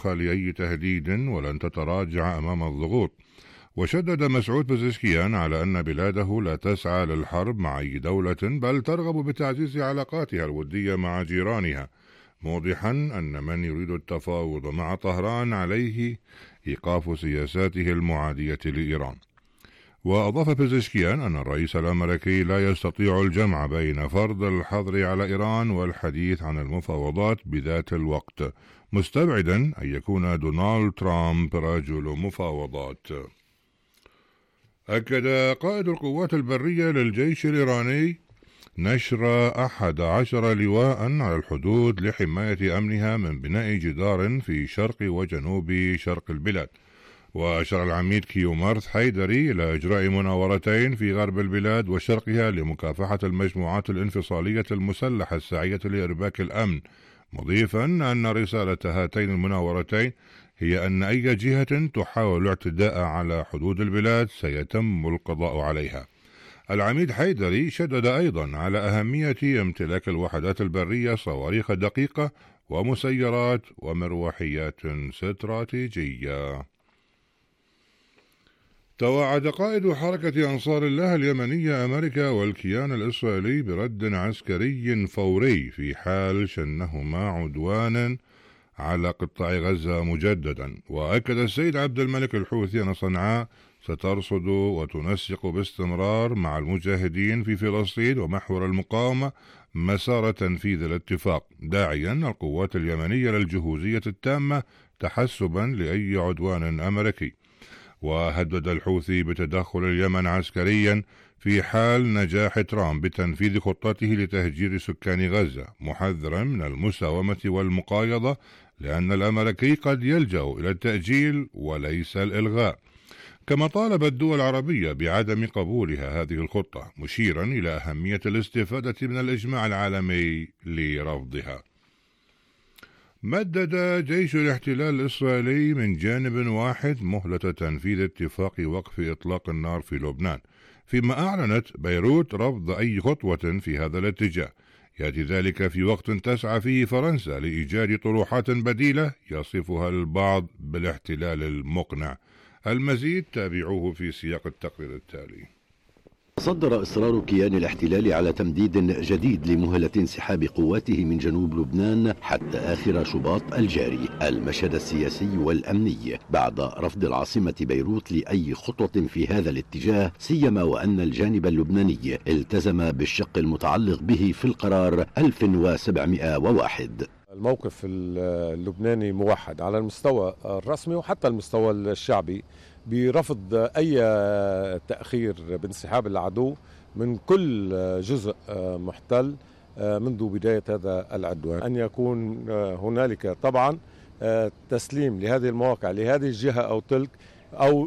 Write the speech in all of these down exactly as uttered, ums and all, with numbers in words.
حق لأي تهديد ولن تتراجع أمام الضغوط. وشدد مسعود بزشكيان على أن بلاده لا تسعى للحرب مع أي دولة، بل ترغب بتعزيز علاقاتها الودية مع جيرانها، موضحا أن من يريد التفاوض مع طهران عليه إيقاف سياساته المعادية لإيران. وأضاف بزشكيان أن الرئيس الأمريكي لا يستطيع الجمع بين فرض الحظر على إيران والحديث عن المفاوضات بذات الوقت، مستبعدا أن يكون دونالد ترامب رجل مفاوضات. أكد قائد القوات البرية للجيش الإيراني نشر أحد عشر لواء على الحدود لحماية أمنها من بناء جدار في شرق وجنوب شرق البلاد. وأشار العميد كيومارث حيدري إلى إجراء مناورتين في غرب البلاد وشرقها لمكافحة المجموعات الانفصالية المسلحة الساعية لإرباك الأمن، مضيفا أن رسالة هاتين المناورتين هي أن أي جهة تحاول الاعتداء على حدود البلاد سيتم القضاء عليها. العميد حيدري شدد أيضا على أهمية امتلاك الوحدات البرية صواريخ دقيقة ومسيرات ومروحيات استراتيجية. توعد قائد حركة أنصار الله اليمنية أمريكا والكيان الإسرائيلي برد عسكري فوري في حال شنهما عدوانا على قطاع غزة مجددا. وأكد السيد عبد الملك الحوثي أن صنعاء سترصد وتنسق باستمرار مع المجاهدين في فلسطين ومحور المقاومة مسار تنفيذ الاتفاق، داعيا القوات اليمنية للجهوزية التامة تحسبا لأي عدوان أمريكي. وهدد الحوثي بتدخل اليمن عسكريا في حال نجاح ترامب بتنفيذ خطته لتهجير سكان غزة، محذرا من المساومة والمقايضة لأن الأمريكي قد يلجأ إلى التأجيل وليس الإلغاء. كما طالب الدول العربية بعدم قبولها هذه الخطة، مشيرا إلى أهمية الاستفادة من الإجماع العالمي لرفضها. مدد جيش الاحتلال الإسرائيلي من جانب واحد مهلة تنفيذ اتفاق وقف إطلاق النار في لبنان، فيما أعلنت بيروت رفض أي خطوة في هذا الاتجاه. يأتي ذلك في وقت تسعى فيه فرنسا لإيجاد طروحات بديلة يصفها البعض بالاحتلال المقنع. المزيد تابعوه في سياق التقرير التالي. صدر إصرار كيان الاحتلال على تمديد جديد لمهلة انسحاب قواته من جنوب لبنان حتى آخر شباط الجاري المشهد السياسي والأمني بعد رفض العاصمة بيروت لأي خطوة في هذا الاتجاه، سيما وأن الجانب اللبناني التزم بالشق المتعلق به في القرار ألف وسبعمائة وواحد. الموقف اللبناني موحد على المستوى الرسمي وحتى المستوى الشعبي برفض أي تأخير بانسحاب العدو من كل جزء محتل منذ بداية هذا العدوان. أن يكون هنالك طبعا تسليم لهذه المواقع لهذه الجهة أو تلك أو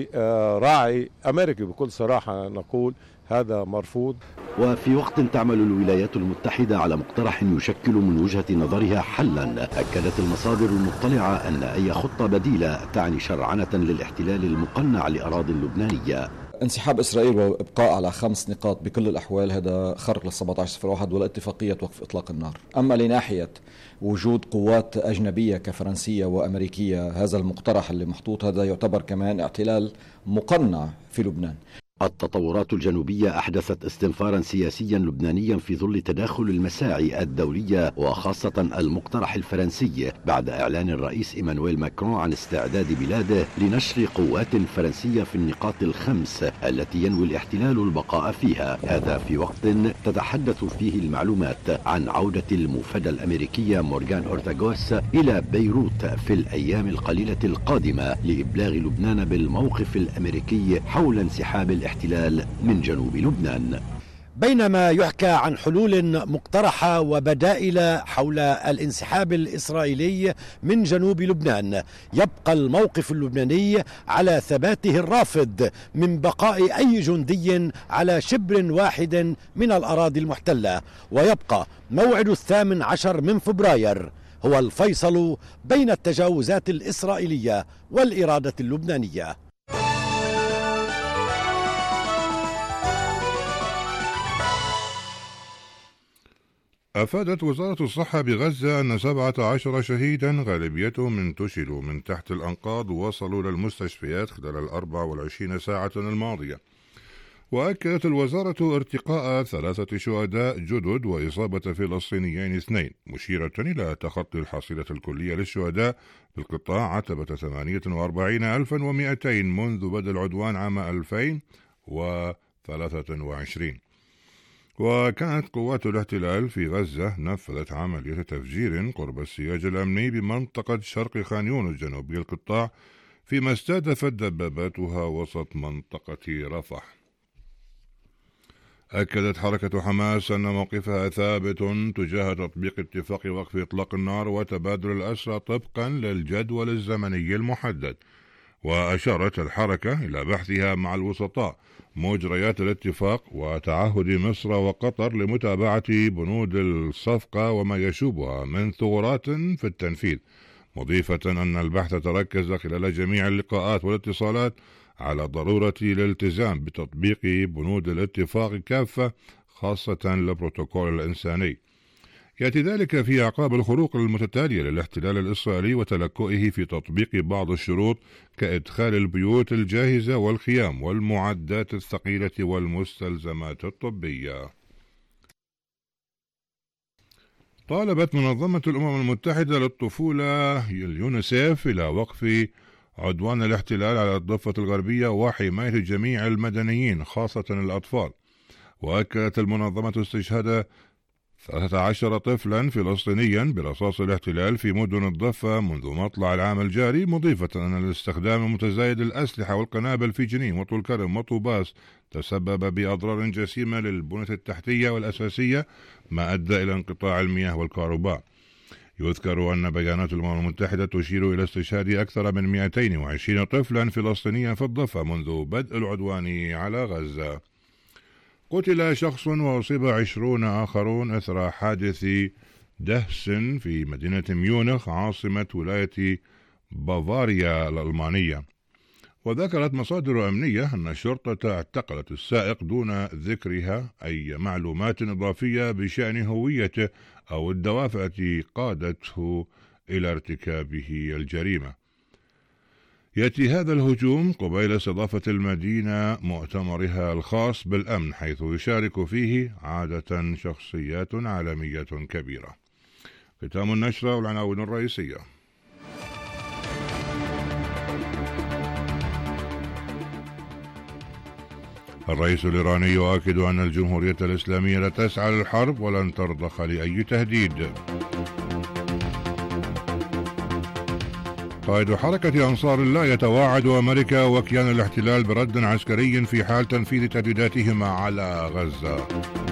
لراعي أمريكي، بكل صراحة نقول هذا مرفوض. وفي وقت تعمل الولايات المتحدة على مقترح يشكل من وجهة نظرها حلا، أكدت المصادر المطلعة أن أي خطة بديلة تعني شرعنة للاحتلال المقنع لأراضي اللبنانية. انسحاب إسرائيل وإبقاء على خمس نقاط بكل الأحوال هذا خرق لل سبعة عشر صفر واحد والاتفاقية وقف إطلاق النار. أما لناحية وجود قوات أجنبية كفرنسية وأمريكية، هذا المقترح اللي محطوط هذا يعتبر كمان احتلال مقنع في لبنان. التطورات الجنوبية أحدثت استنفارا سياسيا لبنانيا في ظل تداخل المساعي الدولية وخاصة المقترح الفرنسي بعد إعلان الرئيس إيمانويل ماكرون عن استعداد بلاده لنشر قوات فرنسية في النقاط الخمس التي ينوي الاحتلال البقاء فيها. هذا في وقت تتحدث فيه المعلومات عن عودة المفدى الأمريكية مورغان أورتاغوس إلى بيروت في الأيام القليلة القادمة لإبلاغ لبنان بالموقف الأمريكي حول انسحاب الاحتلال من جنوب لبنان. بينما يحكى عن حلول مقترحة وبدائل حول الانسحاب الإسرائيلي من جنوب لبنان، يبقى الموقف اللبناني على ثباته الرافض من بقاء أي جندي على شبر واحد من الأراضي المحتلة، ويبقى موعد الثامن عشر من فبراير هو الفيصل بين التجاوزات الإسرائيلية والإرادة اللبنانية. أفادت وزارة الصحة بغزة أن سبعة عشر شهيدا غالبيتهم انتشلوا من تحت الأنقاض ووصلوا للمستشفيات خلال الأربع والعشرين ساعة الماضية. وأكدت الوزارة ارتقاء ثلاثة شهداء جدد وإصابة فلسطينيين اثنين، مشيرة إلى تخطي الحصيلة الكلية للشهداء في القطاع عتبة ثمانية وأربعين ألفا ومئتين منذ بدء العدوان عام ألفين وثلاثة وعشرين. وكانت قوات الاحتلال في غزة نفذت عملية تفجير قرب السياج الأمني بمنطقة شرق خان يونس جنوبي القطاع، فيما استهدفت دباباتها وسط منطقة رفح. أكدت حركة حماس أن موقفها ثابت تجاه تطبيق اتفاق وقف إطلاق النار وتبادل الأسرى طبقا للجدول الزمني المحدد. وأشارت الحركة إلى بحثها مع الوسطاء مجريات الاتفاق وتعهد مصر وقطر لمتابعة بنود الصفقة وما يشوبها من ثغرات في التنفيذ، مضيفة أن البحث تركز خلال جميع اللقاءات والاتصالات على ضرورة الالتزام بتطبيق بنود الاتفاق كافة، خاصة البروتوكول الإنساني. يأتي ذلك في أعقاب الخروق المتتالية للاحتلال الإسرائيلي وتلكؤه في تطبيق بعض الشروط كإدخال البيوت الجاهزة والخيام والمعدات الثقيلة والمستلزمات الطبية. طالبت منظمة الأمم المتحدة للطفولة اليونيسيف إلى وقف عدوان الاحتلال على الضفة الغربية وحماية جميع المدنيين خاصة الأطفال. وأكدت المنظمة استشهاد ثلاثة عشر طفلا فلسطينيا برصاص الاحتلال في مدن الضفة منذ مطلع العام الجاري، مضيفة أن الاستخدام المتزايد للأسلحة والقنابل في جنين وطول كرم وطوباس تسبب بأضرار جسيمة للبنية التحتية والأساسية، ما أدى إلى انقطاع المياه والكهرباء. يذكر أن بيانات الأمم المتحدة تشير إلى استشهاد أكثر من مئتين وعشرين طفلا فلسطينيا في الضفة منذ بدء العدوان على غزة. قتل شخص وأصيب عشرون آخرون أثر حادث دهس في مدينة ميونخ عاصمة ولاية بافاريا الألمانية. وذكرت مصادر أمنية أن الشرطة اعتقلت السائق دون ذكرها أي معلومات إضافية بشأن هويته أو الدوافع التي قادته إلى ارتكابه الجريمة. يأتي هذا الهجوم قبيل استضافة المدينة مؤتمرها الخاص بالأمن، حيث يشارك فيه عادة شخصيات عالمية كبيرة. ختام النشرة والعناوين الرئيسية. الرئيس الإيراني يؤكد أن الجمهورية الإسلامية لا تسعى للحرب ولن ترضخ لأي تهديد. قائد حركة أنصار الله يتواعد أمريكا وكيان الاحتلال برد عسكري في حال تنفيذ تهديداتهما على غزة.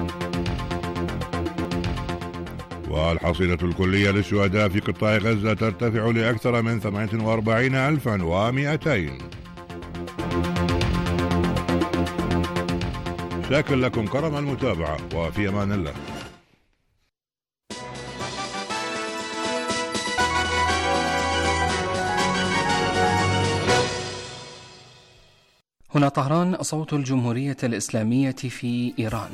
والحصيلة الكلية للشهداء في قطاع غزة ترتفع لأكثر من ثمانية وأربعين ألفا ومئتين. شاكر لكم كرم المتابعة، وفي أمان الله. هنا طهران، صوت الجمهورية الإسلامية في إيران.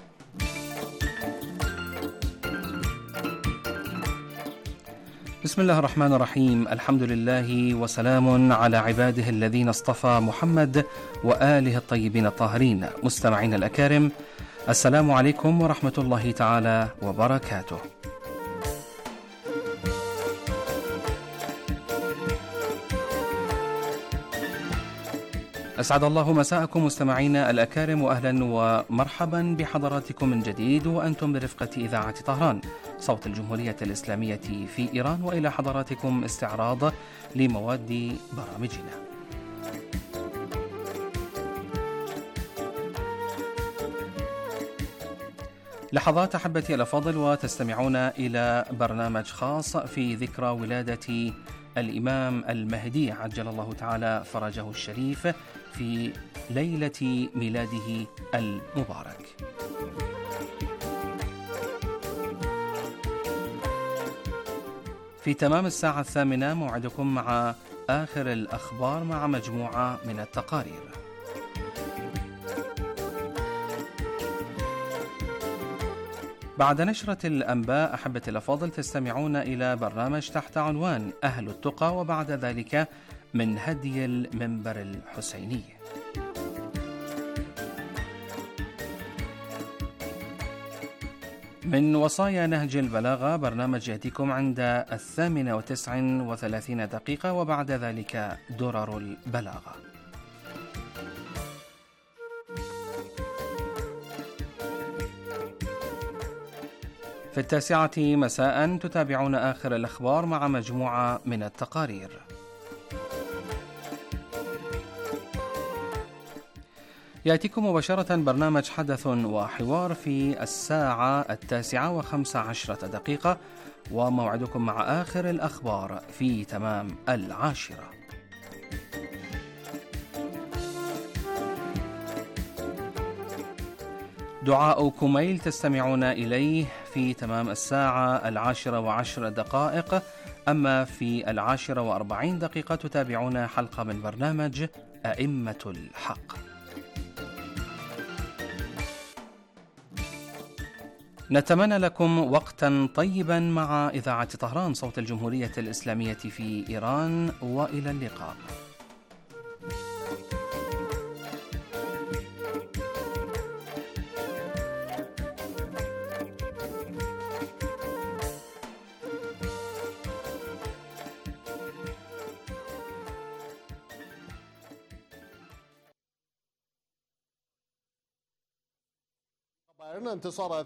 بسم الله الرحمن الرحيم، الحمد لله وسلام على عباده الذين اصطفى محمد وآله الطيبين الطاهرين. مستمعين الأكارم، السلام عليكم ورحمة الله تعالى وبركاته. أسعد الله مساءكم مستمعينا الأكارم، وأهلا ومرحبا بحضراتكم من جديد وأنتم برفقة إذاعة طهران صوت الجمهورية الإسلامية في إيران، وإلى حضراتكم استعراض لمواد برامجنا. لحظات أحبتي الأفاضل، وتستمعون إلى برنامج خاص في ذكرى ولادة الإمام المهدي عجل الله تعالى فرجه الشريف في ليلة ميلاده المبارك. في تمام الساعة الثامنة موعدكم مع آخر الأخبار مع مجموعة من التقارير. بعد نشرة الأنباء أحبتي الأفاضل تستمعون إلى برنامج تحت عنوان أهل التقى، وبعد ذلك من هدي المنبر الحسيني. من وصايا نهج البلاغة برنامج يأتيكم عند الثامنة وتسع وثلاثين دقيقة، وبعد ذلك درر البلاغة. في التاسعة مساء تتابعون آخر الأخبار مع مجموعة من التقارير. يأتيكم مباشرة برنامج حدث وحوار في الساعة التاسعة وخمس عشرة دقيقة، وموعدكم مع آخر الأخبار في تمام العاشرة. دعاء كميل تستمعون إليه في تمام الساعة العاشرة وعشر دقائق، أما في العاشرة وأربعين دقيقة تتابعون حلقة من برنامج أئمة الحق. نتمنى لكم وقتا طيبا مع إذاعة طهران صوت الجمهورية الإسلامية في إيران، وإلى اللقاء. انتصار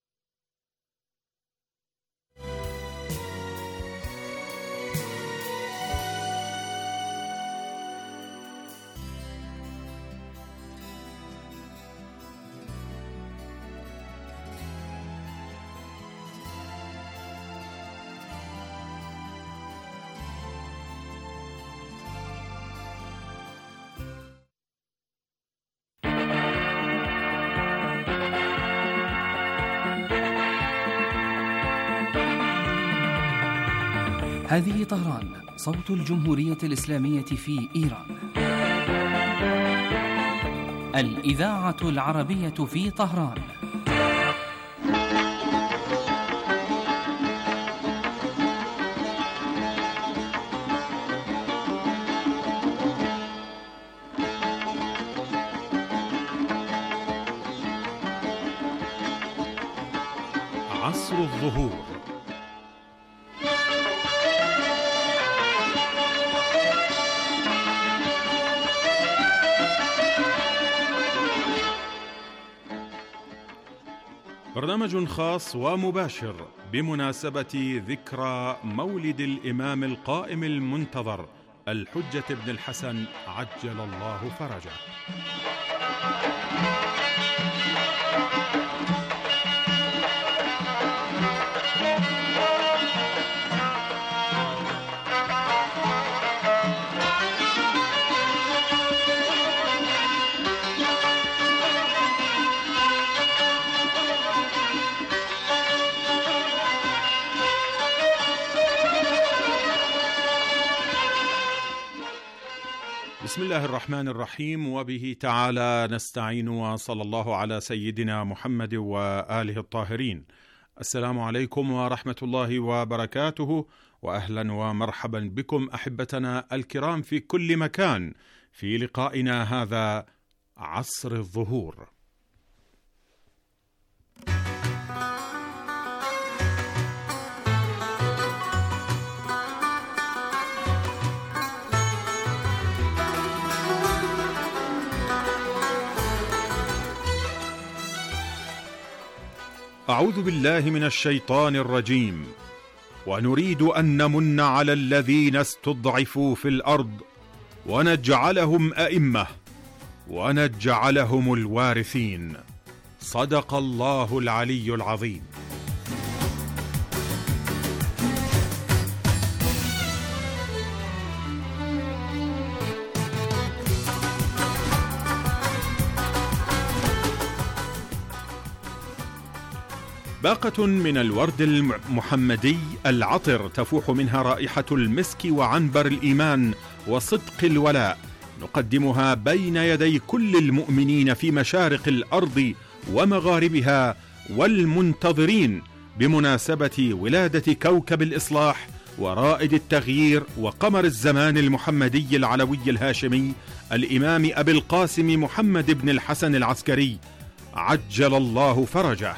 هذه طهران صوت الجمهورية الإسلامية في إيران. الإذاعة العربية في طهران. عصر الظهور. برنامج خاص ومباشر بمناسبة ذكرى مولد الإمام القائم المنتظر الحجة بن الحسن عجل الله فرجه. بسم الله الرحمن الرحيم، وبه تعالى نستعين، وصلى الله على سيدنا محمد وآله الطاهرين. السلام عليكم ورحمة الله وبركاته، وأهلا ومرحبا بكم أحبتنا الكرام في كل مكان في لقائنا هذا عصر الظهور. أعوذ بالله من الشيطان الرجيم. ونريد أن نمن على الذين استضعفوا في الأرض ونجعلهم أئمة ونجعلهم الوارثين. صدق الله العلي العظيم. باقة من الورد المحمدي العطر تفوح منها رائحة المسك وعنبر الإيمان وصدق الولاء، نقدمها بين يدي كل المؤمنين في مشارق الأرض ومغاربها والمنتظرين بمناسبة ولادة كوكب الإصلاح ورائد التغيير وقمر الزمان المحمدي العلوي الهاشمي الإمام أبي القاسم محمد بن الحسن العسكري عجل الله فرجه.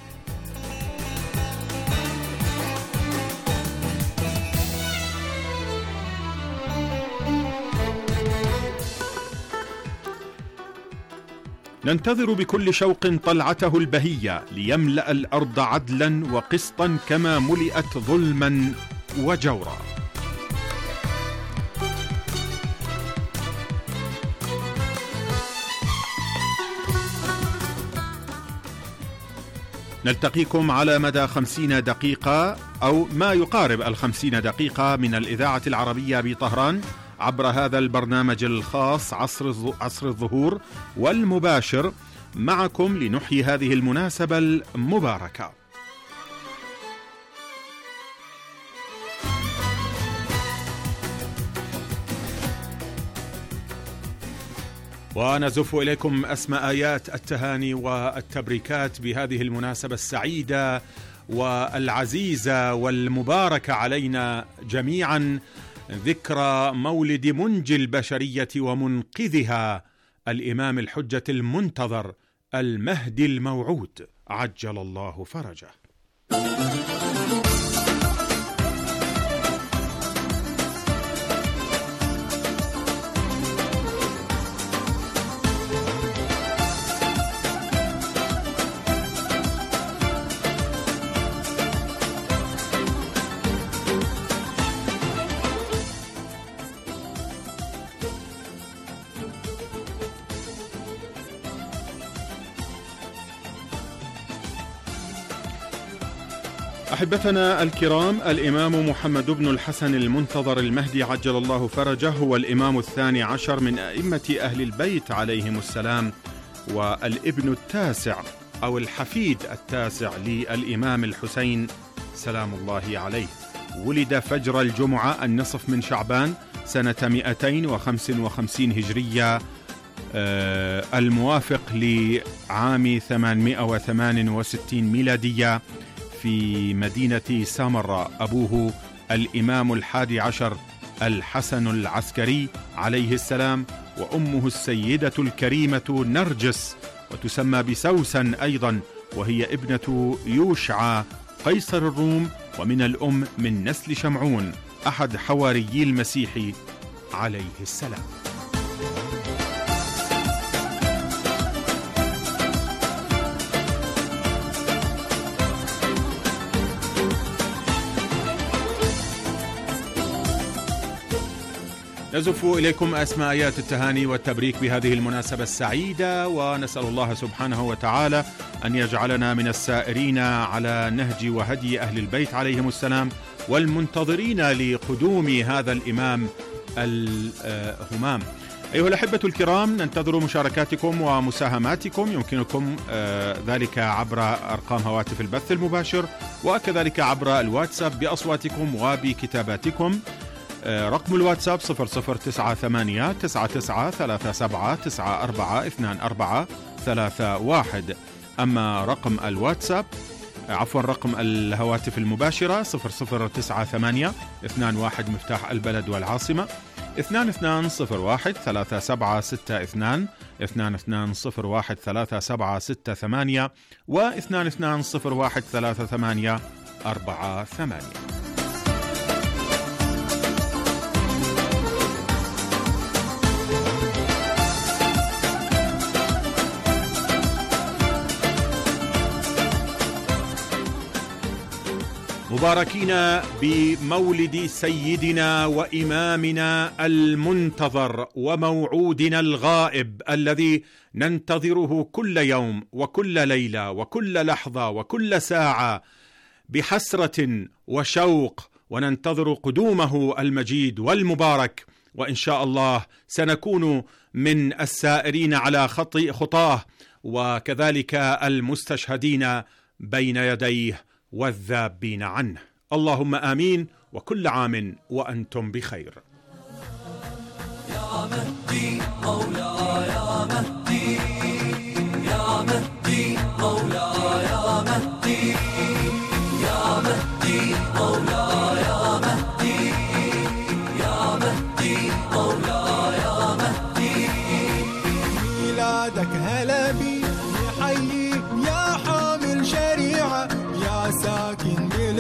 ننتظر بكل شوق طلعته البهية ليملأ الأرض عدلا وقسطا كما ملئت ظلما وجورا. نلتقيكم على مدى خمسين دقيقة أو ما يقارب الخمسين دقيقة من الإذاعة العربية بطهران عبر هذا البرنامج الخاص عصر عصر الظهور والمباشر معكم لنحيي هذه المناسبة المباركة. ونزف إليكم أسمى آيات التهاني والتبريكات بهذه المناسبة السعيدة والعزيزة والمباركة علينا جميعا، ذكرى مولد منجي البشرية ومنقذها الإمام الحجة المنتظر المهدي الموعود عجل الله فرجه. أحبتنا الكرام، الإمام محمد بن الحسن المنتظر المهدي عجل الله فرجه هو الإمام الثاني عشر من أئمة أهل البيت عليهم السلام، والابن التاسع أو الحفيد التاسع للإمام الحسين سلام الله عليه. ولد فجر الجمعة النصف من شعبان سنة مئتين وخمسة وخمسين هجرية الموافق لعام ثمانمئة وثمانية وستين ميلادية في مدينة سامراء. أبوه الإمام الحادي عشر الحسن العسكري عليه السلام، وأمه السيدة الكريمة نرجس وتسمى بسوسن أيضا، وهي ابنة يوشع قيصر الروم، ومن الأم من نسل شمعون أحد حواريي المسيح عليه السلام. نزف إليكم أسمى آيات التهاني والتبريك بهذه المناسبة السعيدة، ونسأل الله سبحانه وتعالى أن يجعلنا من السائرين على نهج وهدي أهل البيت عليهم السلام، والمنتظرين لقدوم هذا الإمام الهمام. أيها الأحبة الكرام، ننتظر مشاركاتكم ومساهماتكم، يمكنكم ذلك عبر أرقام هواتف البث المباشر، وكذلك عبر الواتساب بأصواتكم وبكتاباتكم. رقم الواتساب صفر صفر تسعة ثمانية تسعة تسعة ثلاثة سبعة تسعة أربعة اثنان أربعة ثلاثة واحد. أما رقم الواتساب عفوا رقم الهواتف المباشرة صفر صفر تسعة ثمانية اثنان واحد مفتاح البلد والعاصمة اثنان اثنان صفر واحد ثلاثة سبعة ستة اثنان اثنان اثنان صفر واحد ثلاثة سبعة ستة ثمانية واثنان اثنان صفر واحد ثلاثة ثمانية أربعة ثمانية. مباركين بمولد سيدنا وإمامنا المنتظر وموعودنا الغائب الذي ننتظره كل يوم وكل ليلة وكل لحظة وكل ساعة بحسرة وشوق، وننتظر قدومه المجيد والمبارك، وإن شاء الله سنكون من السائرين على خطاه وكذلك المستشهدين بين يديه والذابين عنه. اللهم آمين، وكل عام وأنتم بخير. يا مهدي مولاي يا مهدي، يا مهدي مولاي يا مهدي.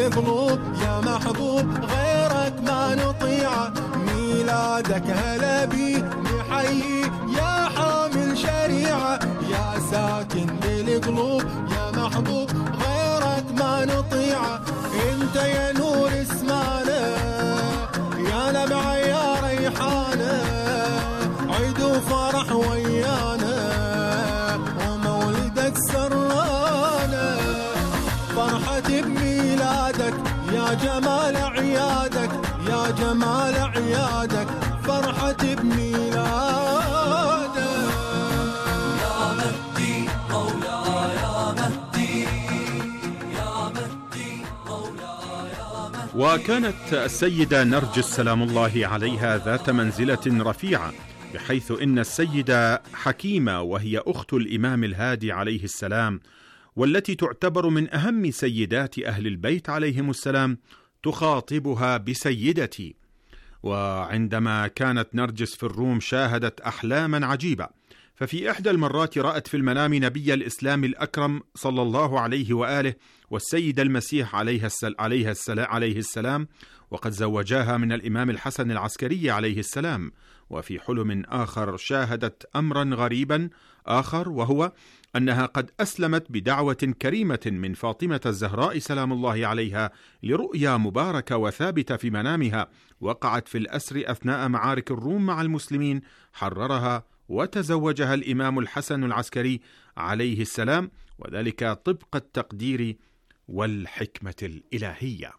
بالقلوب يا محبوب غيرك ما نطيعه، ميلادك هلا بي نحيي يا حامل شريعة، يا ساكن بالقلوب يا محبوب غيرك ما نطيعه، انت يا نور اسمانا يا نبع يا ريحانة، عيد وفرح ويانا ومولدك سرانا، فرحة بميلادك يا جمال عيادك يا جمال عيادك، فرحة بميلادك يا مهدي مولاي يا مهدي يا مهدي مولاي يا مهدي. وكانت السيدة نرجس سلام الله عليها ذات منزلة رفيعة، بحيث إن السيدة حكيمة وهي أخت الإمام الهادي عليه السلام، والتي تعتبر من أهم سيدات أهل البيت عليهم السلام، تخاطبها بسيدتي. وعندما كانت نرجس في الروم شاهدت أحلاما عجيبة، ففي إحدى المرات رأت في المنام نبي الإسلام الأكرم صلى الله عليه وآله والسيد المسيح عليه السلام, عليه السلام, عليه السلام وقد زوجاها من الإمام الحسن العسكري عليه السلام. وفي حلم آخر شاهدت أمرا غريبا آخر، وهو أنها قد أسلمت بدعوة كريمة من فاطمة الزهراء سلام الله عليها لرؤيا مباركة وثابتة في منامها وقعت في الأسر أثناء معارك الروم مع المسلمين، حررها وتزوجها الإمام الحسن العسكري عليه السلام، وذلك طبق التقدير والحكمة الإلهية.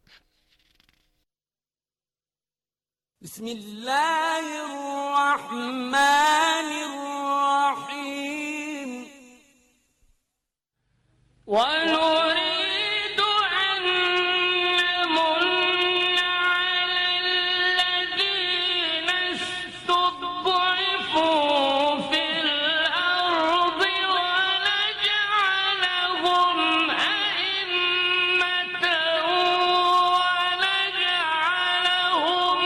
بسم الله الرحمن الرحيم. ونريد أن نمن على الذين استضعفوا في الأرض ونجعلهم أئمة ونجعلهم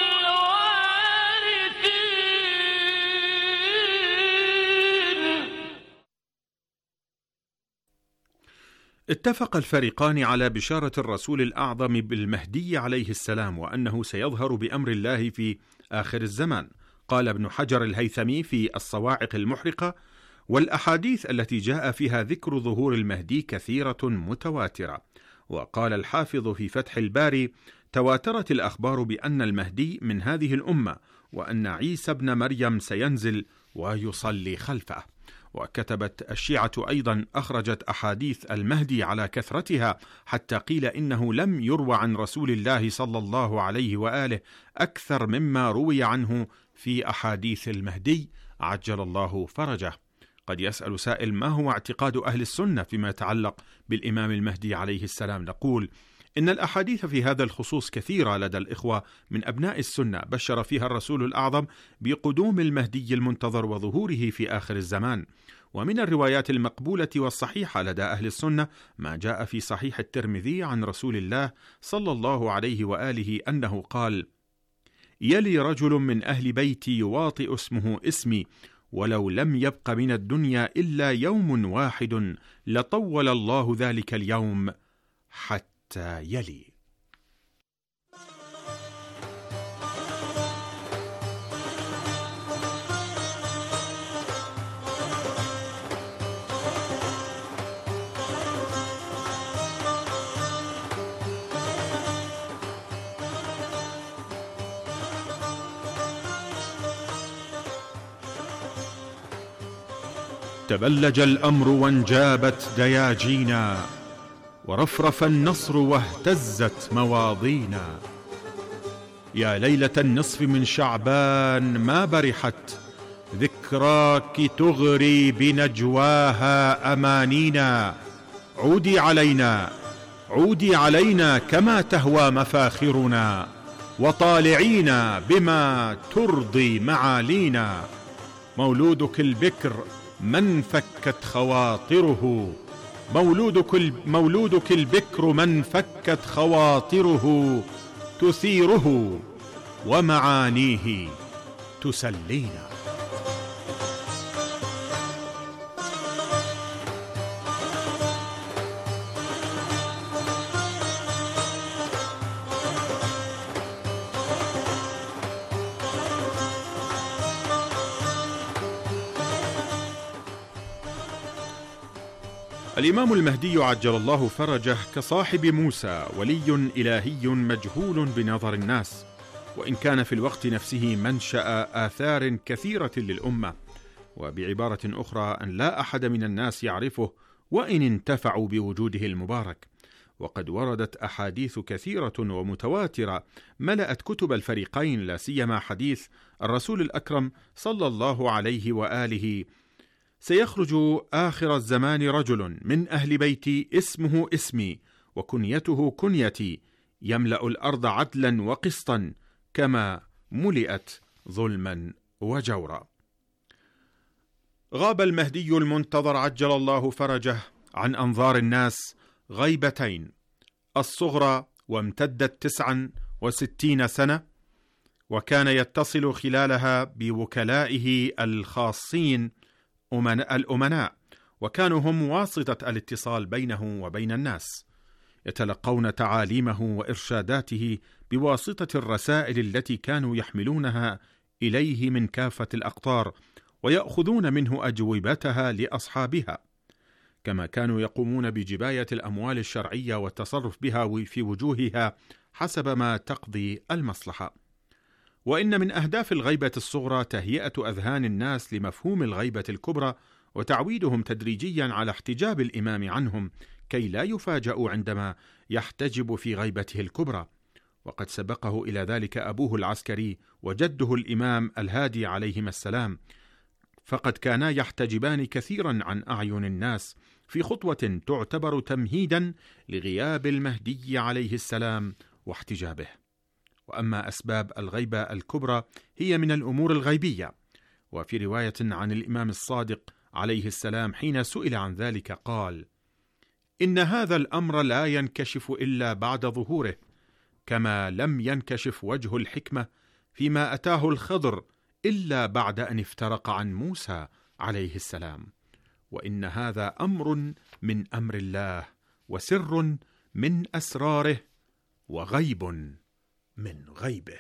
اتفق الفريقان على بشارة الرسول الأعظم بالمهدي عليه السلام، وأنه سيظهر بأمر الله في آخر الزمان. قال ابن حجر الهيثمي في الصواعق المحرقة: والأحاديث التي جاء فيها ذكر ظهور المهدي كثيرة متواترة. وقال الحافظ في فتح الباري: تواترت الأخبار بأن المهدي من هذه الأمة، وأن عيسى ابن مريم سينزل ويصلي خلفه. وكتبت الشيعة أيضا أخرجت أحاديث المهدي على كثرتها، حتى قيل إنه لم يروى عن رسول الله صلى الله عليه وآله أكثر مما روي عنه في أحاديث المهدي عجل الله فرجه. قد يسأل سائل: ما هو اعتقاد أهل السنة فيما يتعلق بالإمام المهدي عليه السلام؟ نقول إن الأحاديث في هذا الخصوص كثيرة لدى الإخوة من أبناء السنة، بشر فيها الرسول الأعظم بقدوم المهدي المنتظر وظهوره في آخر الزمان. ومن الروايات المقبولة والصحيحة لدى أهل السنة ما جاء في صحيح الترمذي عن رسول الله صلى الله عليه وآله أنه قال: يلي رجل من أهل بيتي يواطئ اسمه اسمي، ولو لم يبق من الدنيا إلا يوم واحد لطول الله ذلك اليوم حتى يلي. تبلج الأمر وانجابت دياجينا، ورفرف النصر واهتزت مواضينا. يا ليلة النصف من شعبان ما برحت، ذكراك تغري بنجواها أمانينا. عودي علينا عودي علينا كما تهوى مفاخرنا، وطالعينا بما ترضي معالينا. مولودك البكر من فكت خواطره، مولودك, مولودك البكر من فكت خواطره، تثيره ومعانيه تسلينا. الإمام المهدي عجل الله فرجه كصاحب موسى ولي إلهي مجهول بنظر الناس، وإن كان في الوقت نفسه منشأ آثار كثيرة للأمة، وبعبارة أخرى أن لا أحد من الناس يعرفه وإن انتفعوا بوجوده المبارك. وقد وردت أحاديث كثيرة ومتواترة ملأت كتب الفريقين، لا سيما حديث الرسول الأكرم صلى الله عليه وآله: سيخرج آخر الزمان رجل من أهل بيتي اسمه اسمي وكنيته كنيتي، يملأ الأرض عدلا وقسطا كما ملئت ظلما وجورا. غاب المهدي المنتظر عجل الله فرجه عن أنظار الناس غيبتين، الصغرى وامتدت تسعا وستين سنة، وكان يتصل خلالها بوكلائه الخاصين الأمناء، وكانوا هم واسطة الاتصال بينه وبين الناس، يتلقون تعاليمه وإرشاداته بواسطة الرسائل التي كانوا يحملونها إليه من كافة الأقطار، ويأخذون منه أجوبتها لأصحابها، كما كانوا يقومون بجباية الأموال الشرعية والتصرف بها في وجوهها حسب ما تقضي المصلحة. وإن من أهداف الغيبة الصغرى تهيئة أذهان الناس لمفهوم الغيبة الكبرى، وتعويدهم تدريجيا على احتجاب الإمام عنهم كي لا يفاجأوا عندما يحتجب في غيبته الكبرى. وقد سبقه إلى ذلك أبوه العسكري وجده الإمام الهادي عليهما السلام، فقد كانا يحتجبان كثيرا عن أعين الناس في خطوة تعتبر تمهيدا لغياب المهدي عليه السلام واحتجابه. وأما أسباب الغيبة الكبرى هي من الأمور الغيبية. وفي رواية عن الإمام الصادق عليه السلام حين سئل عن ذلك قال: إن هذا الأمر لا ينكشف إلا بعد ظهوره، كما لم ينكشف وجه الحكمة فيما أتاه الخضر إلا بعد أن افترق عن موسى عليه السلام، وإن هذا أمر من أمر الله، وسر من أسراره، وغيب من غيبه.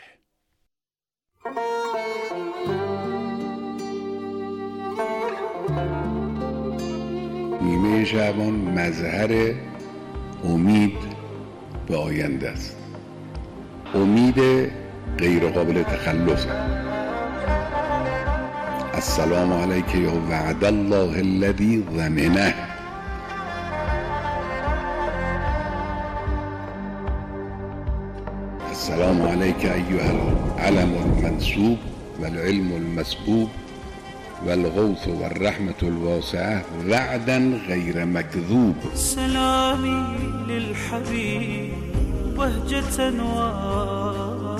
نیمه شعبان مظهر امید به آینده است، امید غیر قابل تخلف. السلام علیک یا وعد الله الذی ضمنه. السلام عليك أيها العلم المنسوب والعلم المسبوب والغوث والرحمة الواسعة وعدا غير مكذوب. سلامي للحبيب بهجة أنوار،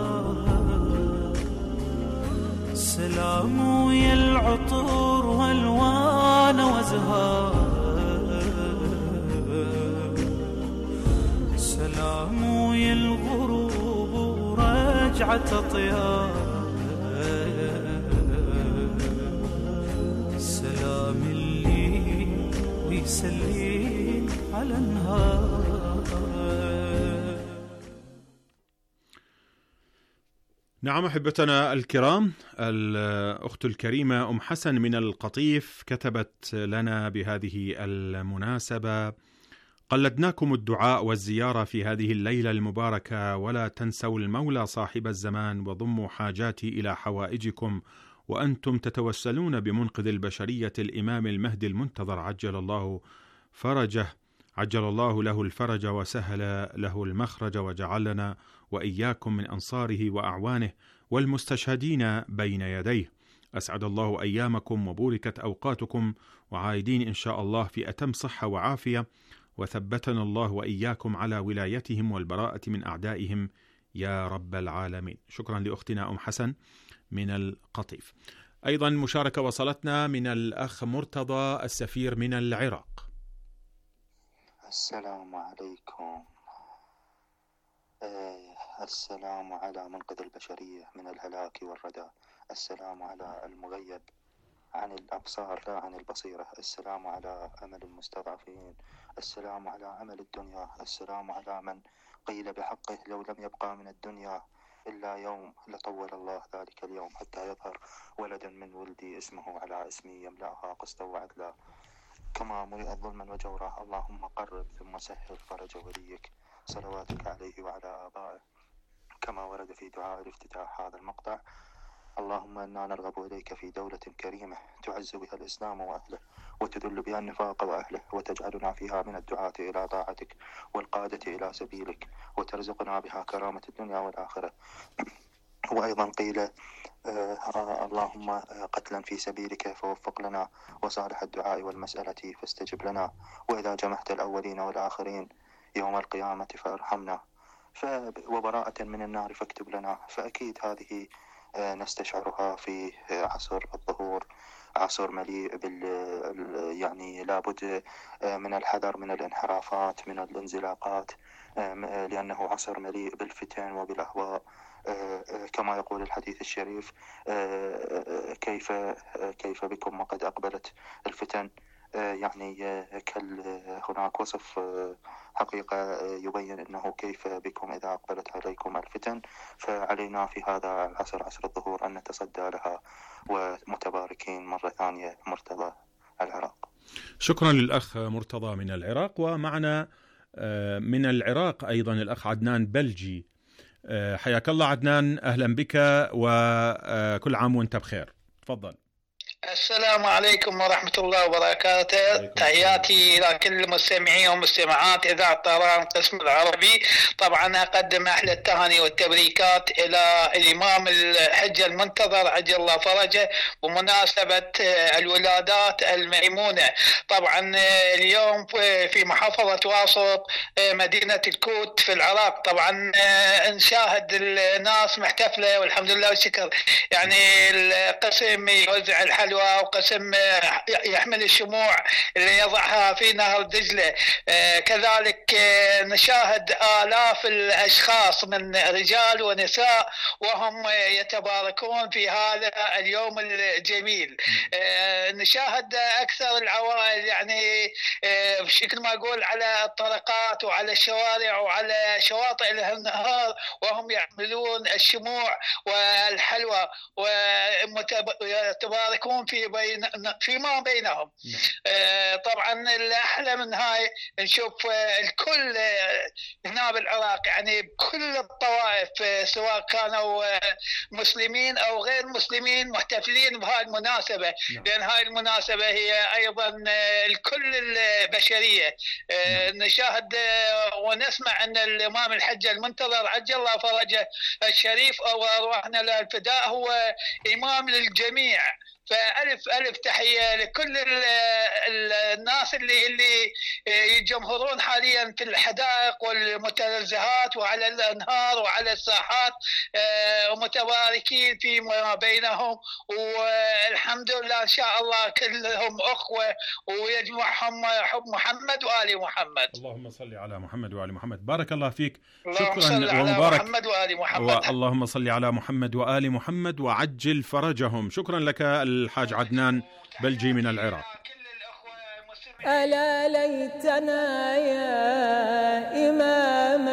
سلام يا العطور والوان وزهار، سلام يا الغروب ورجعة طيار، سلام اللي ويسلي على النهار. نعم أحبتنا الكرام، الأخت الكريمة أم حسن من القطيف كتبت لنا بهذه المناسبة: قلدناكم الدعاء والزيارة في هذه الليلة المباركة، ولا تنسوا المولى صاحب الزمان وضموا حاجاتي إلى حوائجكم، وأنتم تتوسلون بمنقذ البشرية الإمام المهدي المنتظر عجل الله فرجه، عجل الله له الفرج وسهل له المخرج، وجعلنا وإياكم من أنصاره وأعوانه والمستشهدين بين يديه. أسعد الله أيامكم وبوركت أوقاتكم، وعايدين إن شاء الله في أتم صحة وعافية، وثبتنا الله وإياكم على ولايتهم والبراءة من أعدائهم يا رب العالمين. شكرا لأختنا أم حسن من القطيف. أيضا مشاركة وصلتنا من الأخ مرتضى السفير من العراق. السلام عليكم. آه السلام على منقذ البشرية من الهلاك والردى، السلام على المغيب عن الأبصار لا عن البصيرة، السلام على أمل المستضعفين، السلام على أمل الدنيا، السلام على من قيل بحقه لو لم يبقى من الدنيا إلا يوم لطول الله ذلك اليوم حتى يظهر ولدا من ولدي اسمه على اسمي يملأها قسطا وعدلا. كما ملئت ظلما وجورا. اللهم قرب ثم سهل فرج وليك، صلواتك عليه وعلى آبائه كما ورد في دعاء الافتتاح هذا المقطع. اللهم إنا نرغب إليك في دولة كريمة تعز بها الإسلام وأهله وتذل بها النفاق وأهله، وتجعلنا فيها من الدعاة إلى طاعتك والقادة إلى سبيلك، وترزقنا بها كرامة الدنيا والآخرة. وأيضا قيل آه اللهم قتلا في سبيلك فوفق لنا، وصالح الدعاء والمسألة فاستجب لنا، وإذا جمعت الأولين والآخرين يوم القيامة فارحمنا، وبراءة من النار فاكتب لنا. فأكيد هذه آه نستشعرها في عصر الظهور، عصر مليء بال يعني لابد من الحذر من الانحرافات، من الانزلاقات، لأنه عصر مليء بالفتن وبالأهواء، كما يقول الحديث الشريف كيف كيف بكم وقد أقبلت الفتن. يعني كل هناك وصف حقيقة يبين أنه كيف بكم إذا أقبلت عليكم الفتن. فعلينا في هذا العصر، عصر الظهور، أن نتصدى لها ومتباركين. مرة ثانية مرتضى العراق. شكرا للأخ مرتضى من العراق. ومعنا من العراق أيضا الأخ عدنان بلجي. حياك الله عدنان، أهلا بك وكل عام وانت بخير. تفضل. السلام عليكم ورحمة الله وبركاته. تحياتي إلى كل المستمعين والمستمعات إذاعة طهران القسم العربي. طبعا أقدم أحلى التهاني والتبريكات إلى الإمام الحجة المنتظر عجل الله فرجه بمناسبة الولادات الميمونة. طبعا اليوم في محافظة واسط مدينة الكوت في العراق طبعا نشاهد الناس محتفلة والحمد لله والشكر. يعني القسم يوزع الحلوى وقسم يحمل الشموع اللي يضعها في نهر دجلة. كذلك نشاهد آلاف الأشخاص من رجال ونساء وهم يتباركون في هذا اليوم الجميل. نشاهد أكثر العوائل يعني بشكل ما أقول على الطرقات وعلى الشوارع وعلى شواطئ النهار وهم يحملون الشموع والحلوى ويتباركون في بين فيما بينهم. آه طبعا الأحلى من هاي نشوف آه الكل آه هنا بالعراق يعني بكل الطوائف آه سواء كانوا آه مسلمين أو غير مسلمين محتفلين بهاي المناسبة. نعم. لأن هاي المناسبة هي أيضا آه الكل البشرية. آه نعم. نشاهد آه ونسمع أن الإمام الحج المنتظر عجل الله فرجه الشريف أو أرواحنا له الفداء هو إمام للجميع. فألف ألف تحية لكل الناس اللي اللي يجمهرون حاليا في الحدائق والمتنزهات وعلى الأنهار وعلى الساحات ومتباركين فيما بينهم. والحمد لله إن شاء الله كلهم أخوة ويجمعهم حب محمد وآل محمد. اللهم صل على محمد وآل محمد. بارك الله فيك. شكرا صل على ومبارك محمد وآل محمد. اللهم صل على محمد وآل محمد وعجل فرجهم. شكرا لك الحاج عدنان بلجي من العراق. ألا ليتنا يا إمام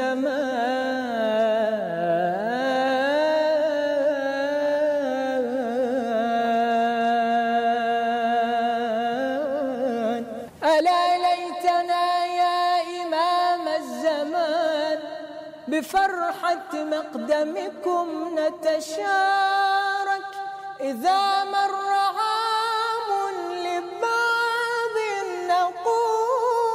الزمان، ألا ليتنا يا إمام الزمان بفرحة مقدمكم نتشارك إذا مر عام لبعض نقول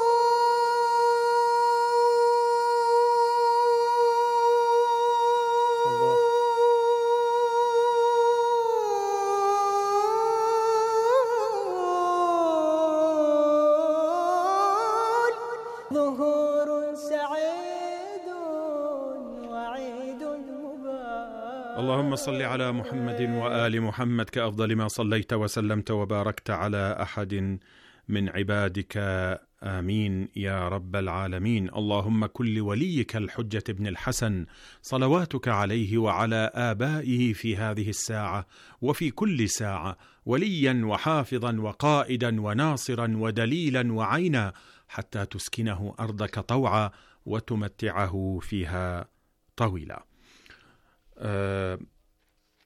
ظهور سعيد وعيد مبارك. اللهم صل على محمد وآل محمد كأفضل ما صليت وسلمت وباركت على أحد من عبادك، آمين يا رب العالمين. اللهم كل وليك الحجة بن الحسن صلواتك عليه وعلى آبائه في هذه الساعة وفي كل ساعة وليا وحافظا وقائدا وناصرا ودليلا وعينا حتى تسكنه أرضك طوعا وتمتعه فيها طويلا. أه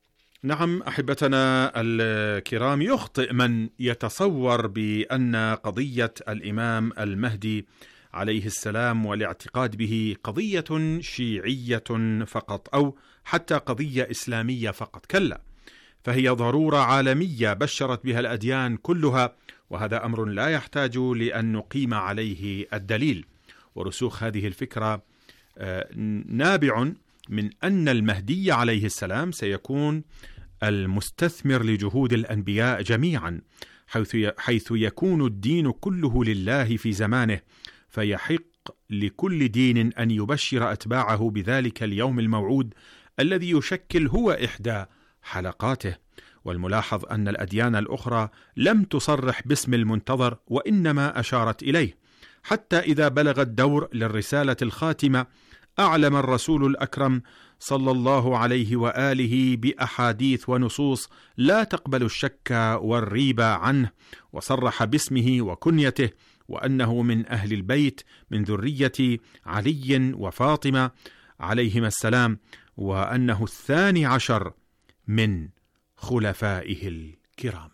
نعم أحبتنا الكرام، يخطئ من يتصور بأن قضية الإمام المهدي عليه السلام والاعتقاد به قضية شيعية فقط أو حتى قضية إسلامية فقط. كلا، فهي ضرورة عالمية بشرت بها الأديان كلها، وهذا أمر لا يحتاج لأن نقيم عليه الدليل. ورسوخ هذه الفكرة نابع من أن المهدي عليه السلام سيكون المستثمر لجهود الأنبياء جميعا، حيث يكون الدين كله لله في زمانه، فيحق لكل دين أن يبشر أتباعه بذلك اليوم الموعود الذي يشكل هو إحدى حلقاته. والملاحظ أن الأديان الأخرى لم تصرح باسم المنتظر، وإنما أشارت إليه، حتى إذا بلغ الدور للرسالة الخاتمة أعلم الرسول الأكرم صلى الله عليه وآله بأحاديث ونصوص لا تقبل الشك والريبة عنه، وصرح باسمه وكنيته، وأنه من أهل البيت من ذرية علي وفاطمة عليهما السلام، وأنه الثاني عشر من خلفائه الكرام.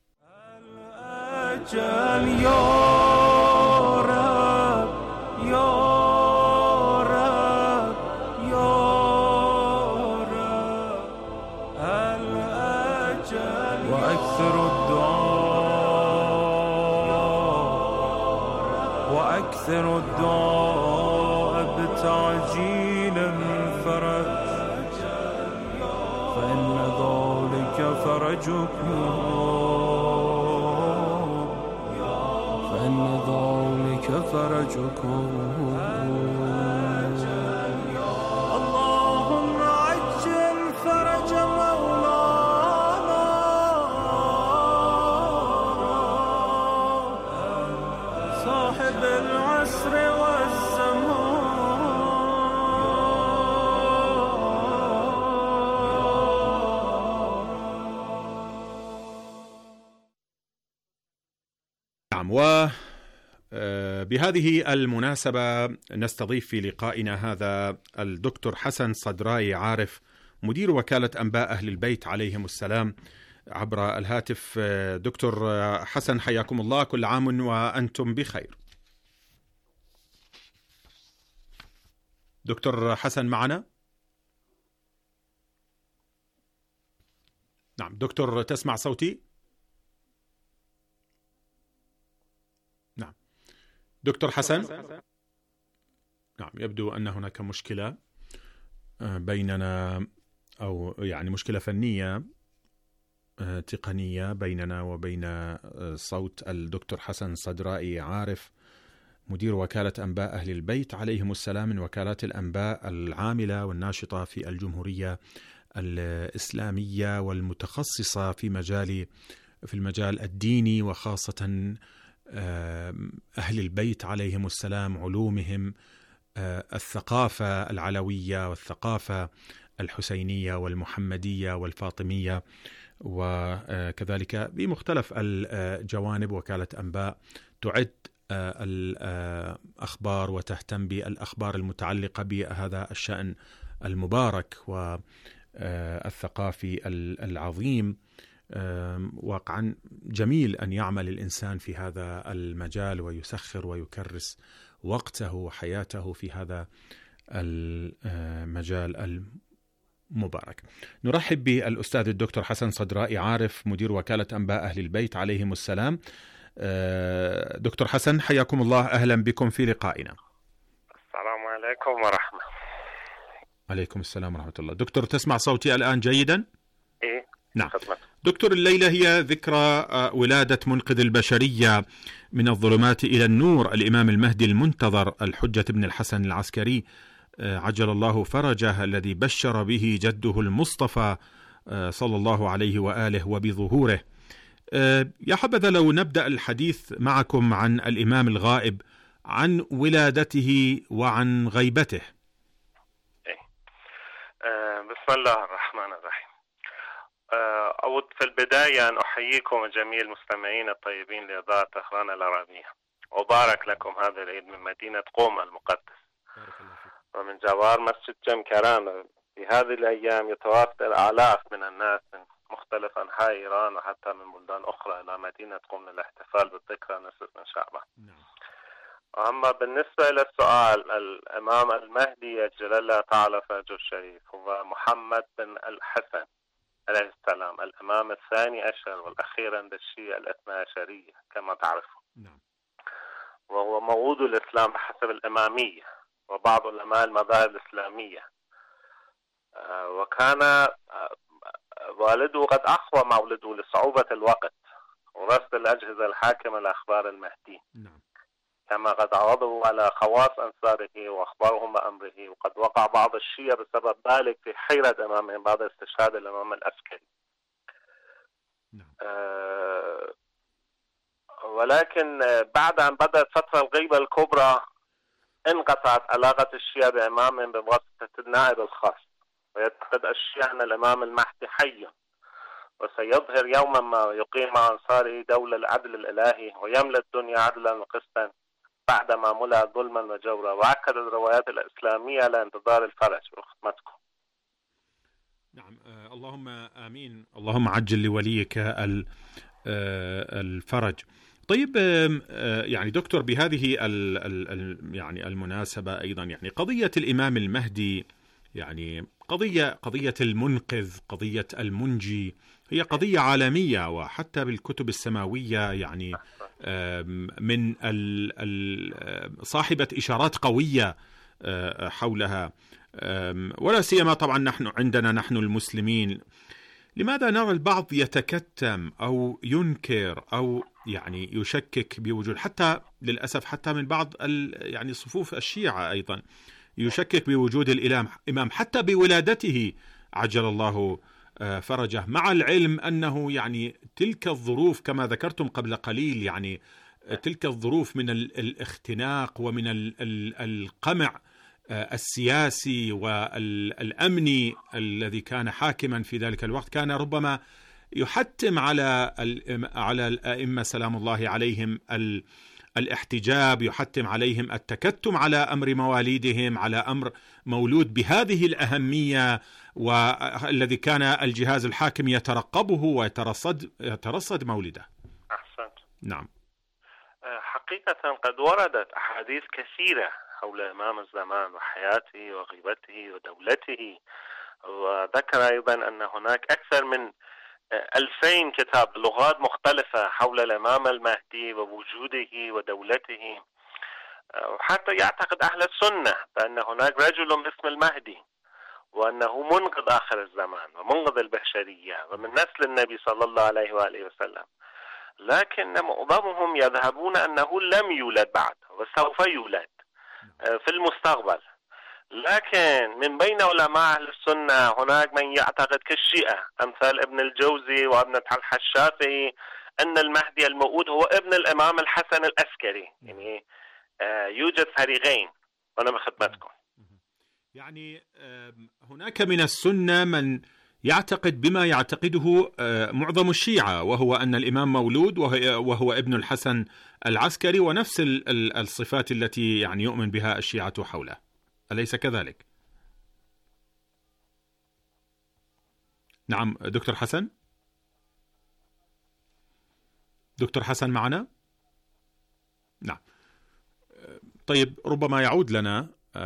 الأجل يا رب يا رب يا رب الأجل وأكثر الدعاء وأكثر الدعاء بتعجيل الفرج، فإن ذلك فرجكم فإن ذلك فرجكم. اللهم عجل فرج مولانا صاحب العصر والزمان. وبهذه المناسبة نستضيف في لقائنا هذا الدكتور حسن صدرائي عارف، مدير وكالة أنباء أهل البيت عليهم السلام، عبر الهاتف. دكتور حسن حياكم الله، كل عام وأنتم بخير. دكتور حسن معنا؟ نعم دكتور، تسمع صوتي؟ نعم دكتور حسن. نعم يبدو أن هناك مشكلة بيننا، أو يعني مشكلة فنية تقنية بيننا وبين صوت الدكتور حسن صدرائي عارف، مدير وكالة أنباء أهل البيت عليهم السلام، من وكالات الأنباء العاملة والناشطة في الجمهورية الإسلامية والمتخصصة في مجال في المجال الديني، وخاصة أهل البيت عليهم السلام، علومهم، الثقافة العلوية والثقافة الحسينية والمحمدية والفاطمية، وكذلك بمختلف الجوانب. وكالة أنباء تعد الأخبار وتهتم بالأخبار المتعلقة بهذا الشأن المبارك والثقافي العظيم. واقعا جميل أن يعمل الإنسان في هذا المجال ويسخر ويكرس وقته وحياته في هذا المجال المبارك. نرحب بالأستاذ الدكتور حسن صدرائي عارف، مدير وكالة أنباء أهل البيت عليهم السلام. دكتور حسن حياكم الله، أهلا بكم في لقائنا. السلام عليكم ورحمة. عليكم السلام ورحمة الله. دكتور تسمع صوتي الآن جيدا؟ إيه نعم دكتور، الليلة هي ذكرى ولادة منقذ البشرية من الظلمات إلى النور، الإمام المهدي المنتظر الحجة بن الحسن العسكري عجل الله فرجه، الذي بشر به جده المصطفى صلى الله عليه وآله وبظهوره. يا حبذا لو نبدأ الحديث معكم عن الإمام الغائب، عن ولادته وعن غيبته. إيه. آه بسم الله الرحمن الرحيم. أود في البداية أن أحييكم جميع المستمعين الطيبين لإذاعة طهران العربية، وبارك لكم هذا العيد من مدينة قم المقدس ومن جوار مسجد جمكران. في هذه الأيام يتوافد الآلاف من الناس من مختلف أنحاء إيران وحتى من بلدان أخرى إلى مدينة قم للاحتفال بالذكرى نصف من شعبان. أما بالنسبة للسؤال، الإمام المهدي أجل الله تعالى فرجه الشريف هو محمد بن الحسن عليه السلام، الإمام الثاني عشر والأخير عند الشيعة الاثنى عشرية كما تعرفون. نعم. وهو مولود الإسلام حسب الإمامية وبعض علماء المذاهب الإسلامية. وكان والده قد أخوى مولده لصعوبة الوقت ورصد الأجهزة الحاكمة لأخبار المهدي. نعم. كما قد عرضوا على خواص أنصاره وأخبارهم بأمره، وقد وقع بعض الشيعة بسبب ذلك في حيرة أمامهم بعد استشهاد الإمام العسكري. نعم. أه ولكن بعد أن بدأت فترة الغيبة الكبرى انقطعت علاقة الشيعة بإمامهم بواسطة النائب الخاص، ويعتقد الشيعة أن الإمام المهدي حي وسيظهر يوما ما يقيم مع أنصاره دولة العدل الإلهي ويملأ الدنيا عدلا وقسطا بعدما ملأ ظلما وجورا. وأكد الروايات الإسلامية على انتظار الفرج وختمتكم. نعم. آه اللهم آمين. اللهم عجل لوليك الفرج. طيب آه يعني دكتور، بهذه ال ال يعني المناسبة أيضا يعني قضية الإمام المهدي يعني قضية قضية المنقذ، قضية المنجي، هي قضية عالمية، وحتى بالكتب السماوية يعني من صاحبة إشارات قوية حولها، ولا سيما طبعا نحن عندنا نحن المسلمين. لماذا نرى البعض يتكتم أو ينكر أو يعني يشكك بوجود، حتى للأسف حتى من بعض يعني صفوف الشيعة أيضا يشكك بوجود الإمام حتى بولادته عجل الله فرجه، مع العلم أنه يعني تلك الظروف كما ذكرتم قبل قليل، يعني تلك الظروف من الاختناق ومن القمع السياسي والأمني الذي كان حاكما في ذلك الوقت، كان ربما يحتم على على الأئمة سلام الله عليهم الاحتجاب، يحتم عليهم التكتم على أمر مواليدهم، على أمر مولود بهذه الأهمية والذي كان الجهاز الحاكم يترقبه ويترصد يترصد مولده. أحسنت. نعم. حقيقة قد وردت أحاديث كثيرة حول إمام الزمان وحياته وغيبته ودولته، وذكر أيضا أن هناك أكثر من ألفين كتاب لغات مختلفة حول الإمام المهدي ووجوده ودولته. وحتى يعتقد أهل السنة بأن هناك رجل اسمه المهدي وأنه منقذ آخر الزمان ومنقذ البشرية ومن نسل النبي صلى الله عليه وآله وسلم، لكن معظمهم يذهبون أنه لم يولد بعد وسوف يولد في المستقبل. لكن من بين علماء أهل السنة هناك من يعتقد كالشيعة أمثال ابن الجوزي وابن طلحة الشافعي أن المهدي الموعود هو ابن الإمام الحسن العسكري، يعني يوجد فريقين. وأنا بخدمتكم. يعني هناك من السنة من يعتقد بما يعتقده معظم الشيعة، وهو أن الإمام مولود وهو ابن الحسن العسكري ونفس الصفات التي يعني يؤمن بها الشيعة حوله، أليس كذلك؟ نعم دكتور حسن. دكتور حسن معنا؟ نعم. طيب ربما يعود لنا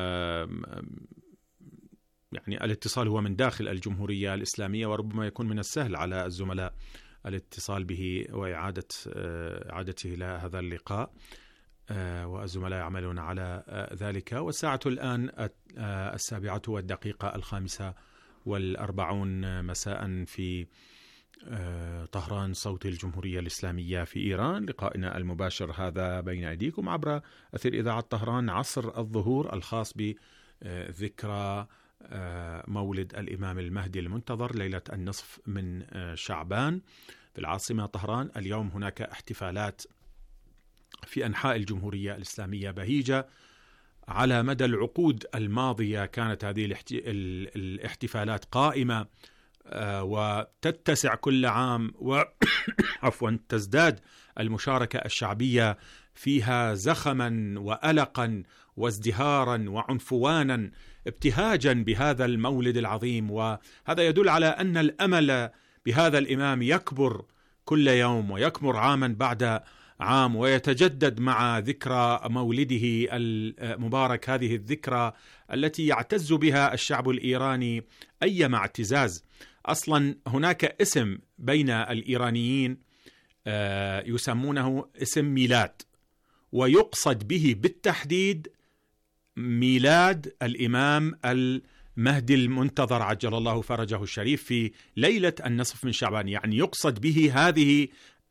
يعني الاتصال هو من داخل الجمهورية الإسلامية، وربما يكون من السهل على الزملاء الاتصال به وإعادة إعادته إلى هذا اللقاء، والزملاء يعملون على ذلك. والساعة الآن السابعة والدقيقة الخامسة والأربعون مساء في طهران، صوت الجمهورية الإسلامية في إيران. لقائنا المباشر هذا بين أيديكم عبر أثير إذاعة طهران عصر الظهور الخاص بذكرى مولد الإمام المهدي المنتظر ليلة النصف من شعبان في العاصمة طهران. اليوم هناك احتفالات في أنحاء الجمهورية الإسلامية بهيجة. على مدى العقود الماضية كانت هذه الاحتفالات قائمة وتتسع كل عام، وعفوا تزداد المشاركة الشعبية فيها زخما وألقا وازدهارا وعنفوانا ابتهاجا بهذا المولد العظيم. وهذا يدل على أن الأمل بهذا الإمام يكبر كل يوم ويكبر عاما بعد عام ويتجدد مع ذكرى مولده المبارك، هذه الذكرى التي يعتز بها الشعب الإيراني أيما اعتزاز. أصلا هناك اسم بين الإيرانيين يسمونه اسم ميلاد، ويقصد به بالتحديد ميلاد الإمام المهدي المنتظر عجل الله فرجه الشريف في ليلة النصف من شعبان. يعني يقصد به هذه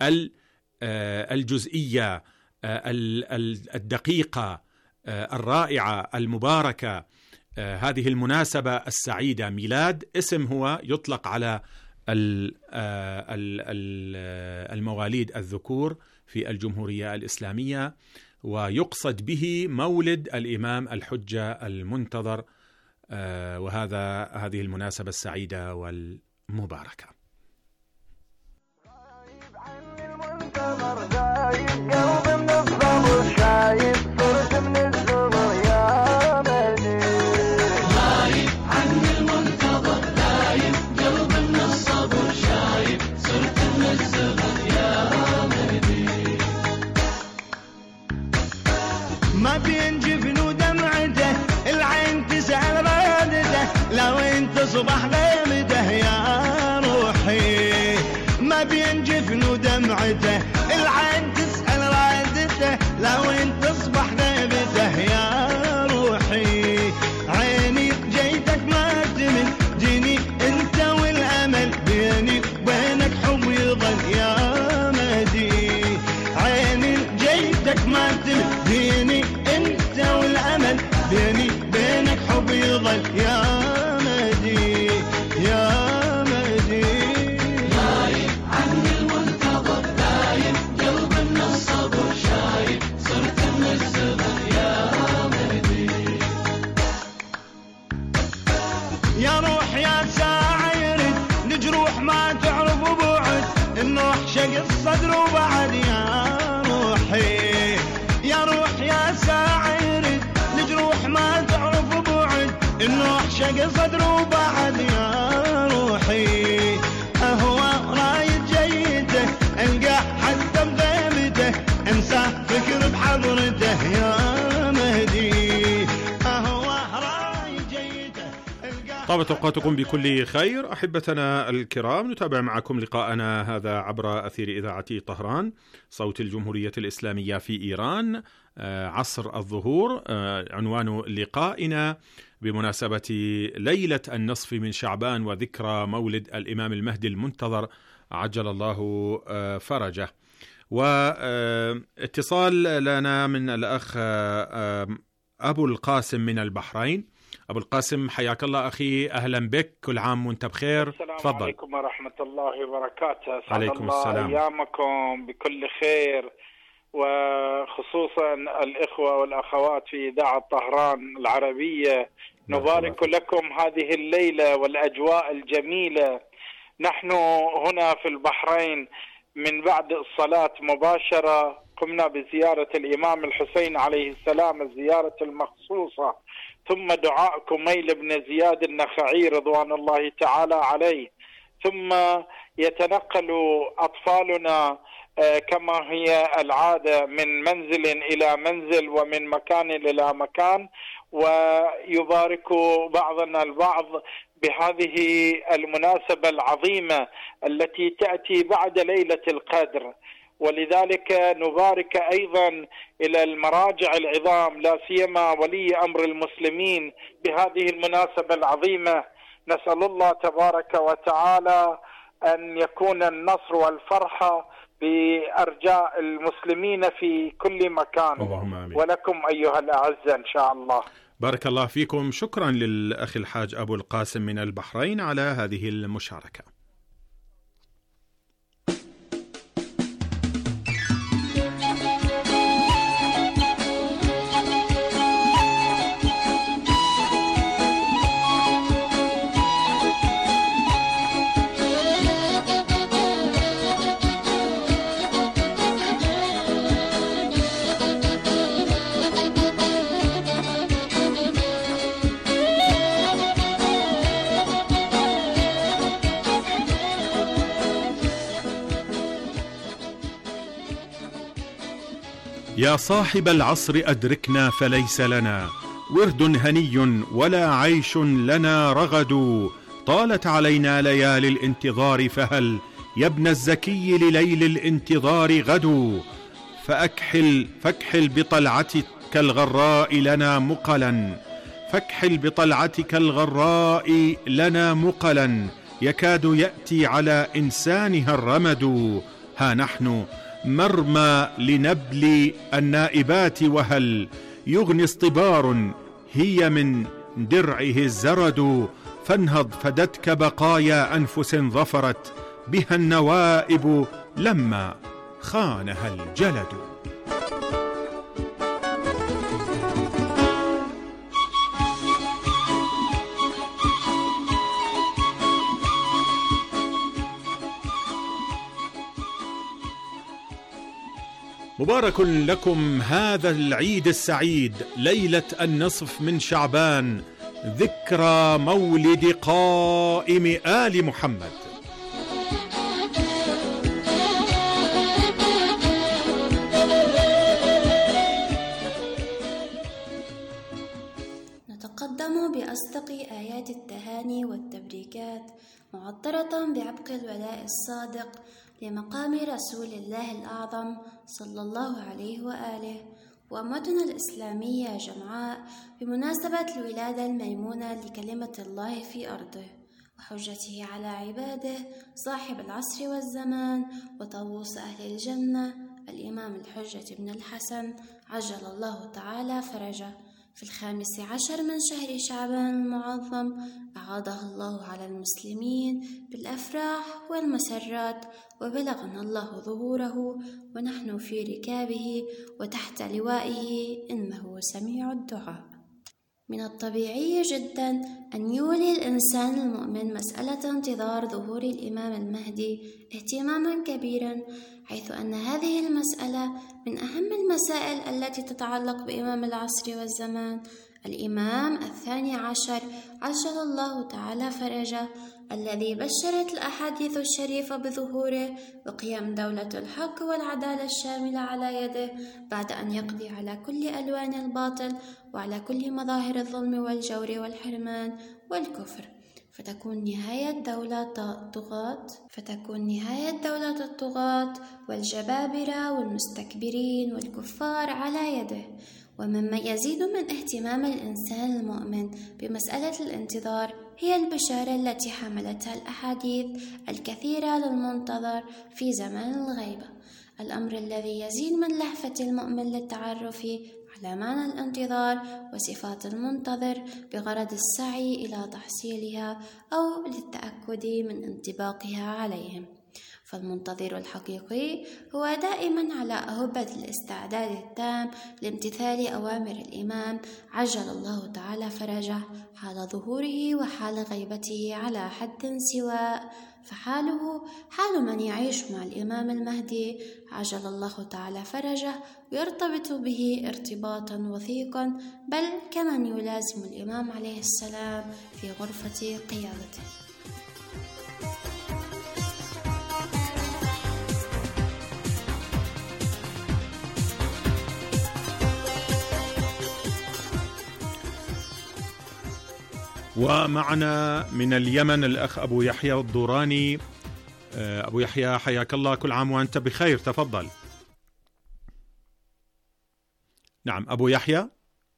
الجزئية الدقيقة الرائعة المباركة، هذه المناسبة السعيدة. ميلاد اسم هو يطلق على المواليد الذكور في الجمهورية الإسلامية، ويقصد به مولد الإمام الحجة المنتظر، وهذا هذه المناسبة السعيدة والمباركة. ما بين جفن ودمعته العين تسأل رادته، لو انت صبح غيمته يا روحي. ما بين جفن ودمعته العين تسأل رادته، لو انت صبح غيمته يا روحي. عيني جيتك ما تمل، جيني انت والامل، بيني وبينك حب يظل يا مهدي. عيني جيتك ما تمل، جيني انت والامل، بيني بينك حب يظل يا مهدي يا مهدي. غايب عني المنتظر، دايم قلب من الصبر شايب، صرت من الزغر يا مهدي. يا روح يا ساعة يرد لجروح ما تعرف بعد، النوح شق الصدر وبعد يا روحي. يا روح يا ساعة يرد لجروح ما تعرف بعد، النوح شق صدر وبعد يا روحي. أهوى رايد جيته ألقى حتى بغيبته، انسى فكر بحضرته يا مهدي. أهوى رايد جيته ألقى. طابت أوقاتكم بكل خير أحبتنا الكرام، نتابع معكم لقاءنا هذا عبر أثير إذاعة طهران صوت الجمهورية الإسلامية في إيران، عصر الظهور. عنوان لقائنا بمناسبة ليلة النصف من شعبان وذكرى مولد الإمام المهدي المنتظر عجل الله فرجه. واتصال لنا من الأخ أبو القاسم من البحرين. أبو القاسم حياك الله أخي، أهلا بك، كل عام وانت بخير. السلام تفضل. عليكم ورحمة الله وبركاته. سعد عليكم الله السلام. أيامكم بكل خير، وخصوصا الإخوة والأخوات في إذاعة طهران العربية، نبارك لكم هذه الليلة والأجواء الجميلة. نحن هنا في البحرين من بعد الصلاة مباشرة قمنا بزيارة الإمام الحسين عليه السلام، الزيارة المخصوصة، ثم دعاء كميل بن زياد النخعي رضوان الله تعالى عليه، ثم يتنقل أطفالنا كما هي العادة من منزل إلى منزل ومن مكان إلى مكان، ويبارك بعضنا البعض بهذه المناسبة العظيمة التي تأتي بعد ليلة القدر. ولذلك نبارك أيضا إلى المراجع العظام، لا سيما ولي أمر المسلمين، بهذه المناسبة العظيمة. نسأل الله تبارك وتعالى أن يكون النصر والفرحة بأرجاء المسلمين في كل مكان. ولكم أيها الأعزة إن شاء الله. بارك الله فيكم. شكرا للأخ الحاج أبو القاسم من البحرين على هذه المشاركة. يا صاحب العصر أدركنا فليس لنا ورد هني ولا عيش لنا رغد. طالت علينا ليالي الانتظار فهل يا ابن الزكي لليل الانتظار غد. فأكحل فاكحل بطلعتك الغراء لنا مقلا فاكحل بطلعتك الغراء لنا مقلا. يكاد يأتي على إنسانها الرمد. ها نحن مرمى لنبل النائبات وهل يغني اصطبار هي من درعه الزرد. فانهض فدتك بقايا أنفس ظفرت بها النوائب لما خانها الجلد. مبارك لكم هذا العيد السعيد، ليلة النصف من شعبان، ذكرى مولد قائم آل محمد. نتقدم بأصدق آيات التهاني والتبريكات معطرة بعبق الولاء الصادق لمقام رسول الله الأعظم صلى الله عليه وآله وأمتنا الإسلامية جمعاء بمناسبة الولادة الميمونة لكلمة الله في أرضه وحجته على عباده صاحب العصر والزمان وطاووس أهل الجنة الإمام الحجة بن الحسن عجل الله تعالى فرجه في الخامس عشر من شهر شعبان المعظم، أعاده الله على المسلمين بالأفراح والمسرات، وبلغنا الله ظهوره ونحن في ركابه وتحت لوائه، إنه سميع الدعاء. من الطبيعي جدا أن يولي الإنسان المؤمن مسألة انتظار ظهور الإمام المهدي اهتماما كبيرا، حيث أن هذه المسألة من أهم المسائل التي تتعلق بإمام العصر والزمان، الإمام الثاني عشر عجل الله تعالى فرجه، الذي بشرت الأحاديث الشريفة بظهوره وقيام دولة الحق والعدالة الشاملة على يده، بعد أن يقضي على كل ألوان الباطل وعلى كل مظاهر الظلم والجور والحرمان والكفر، فتكون نهاية دولة الطغاة فتكون نهاية دولة الطغاة والجبابرة والمستكبرين والكفار على يده. ومما يزيد من اهتمام الإنسان المؤمن بمسألة الانتظار هي البشارة التي حملتها الأحاديث الكثيرة للمنتظر في زمان الغيبة، الأمر الذي يزيد من لهفة المؤمن للتعرف على معنى الانتظار وصفات المنتظر بغرض السعي إلى تحصيلها أو للتأكد من انطباقها عليهم. فالمنتظر الحقيقي هو دائما على أهبة الاستعداد التام لامتثال أوامر الإمام عجل الله تعالى فرجه حال ظهوره وحال غيبته على حد سواء، فحاله حال من يعيش مع الإمام المهدي عجل الله تعالى فرجه ويرتبط به ارتباطا وثيقا، بل كمن يلازم الإمام عليه السلام في غرفة قيادته. ومعنا من اليمن الأخ أبو يحيى الدوراني. أبو يحيى حياك الله، كل عام وأنت بخير، تفضل. نعم أبو يحيى.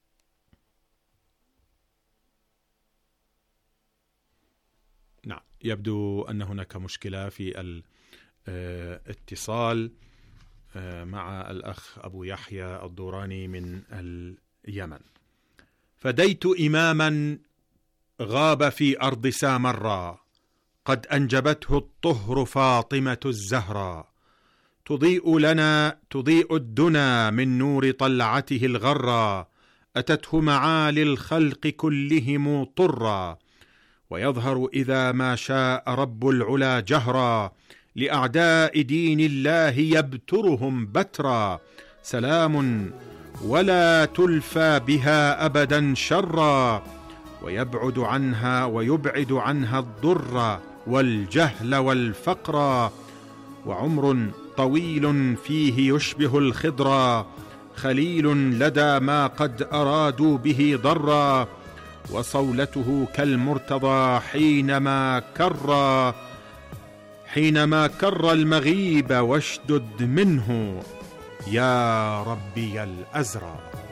نعم يبدو أن هناك مشكلة في الاتصال مع الأخ أبو يحيى الدوراني من اليمن. فديت إماما غاب في أرض سامراء، قد أنجبته الطهر فاطمة الزهراء، تضيء لنا تضيء الدنا من نور طلعته الغرا، أتته معالي الخلق كلهم طرا، ويظهر إذا ما شاء رب العلا جهرا، لأعداء دين الله يبترهم بترا، سلام ولا تلفى بها أبدا شرا، ويبعد عنها ويبعد عنها الضر والجهل والفقر، وعمر طويل فيه يشبه الخضر، خليل لدى ما قد أرادوا به ضرا، وصولته كالمرتضى حينما كر حينما كر المغيب واشدد منه يا ربي الأزرى.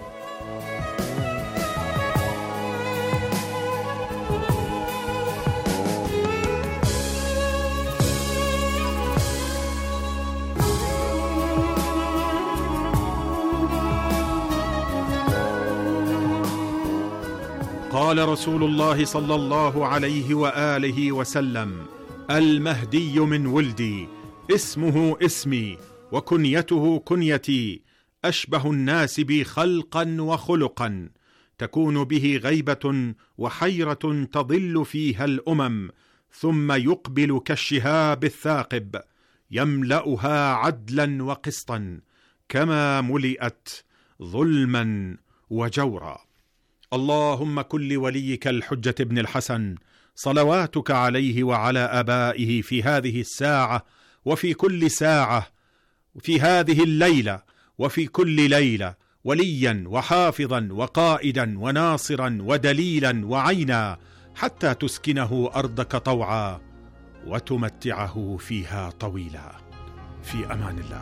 قال رسول الله صلى الله عليه وآله وسلم: المهدي من ولدي، اسمه اسمي وكنيته كنيتي، أشبه الناس بي خلقا وخلقا، تكون به غيبة وحيرة تضل فيها الأمم، ثم يقبل كالشهاب الثاقب يملأها عدلا وقسطا، كما ملئت ظلما وجورا. اللهم كن لوليك الحجة ابن الحسن صلواتك عليه وعلى آبائه في هذه الساعة وفي كل ساعة، في هذه الليلة وفي كل ليلة، وليا وحافظا وقائدا وناصرا ودليلا وعينا، حتى تسكنه أرضك طوعا وتمتعه فيها طويلا. في أمان الله.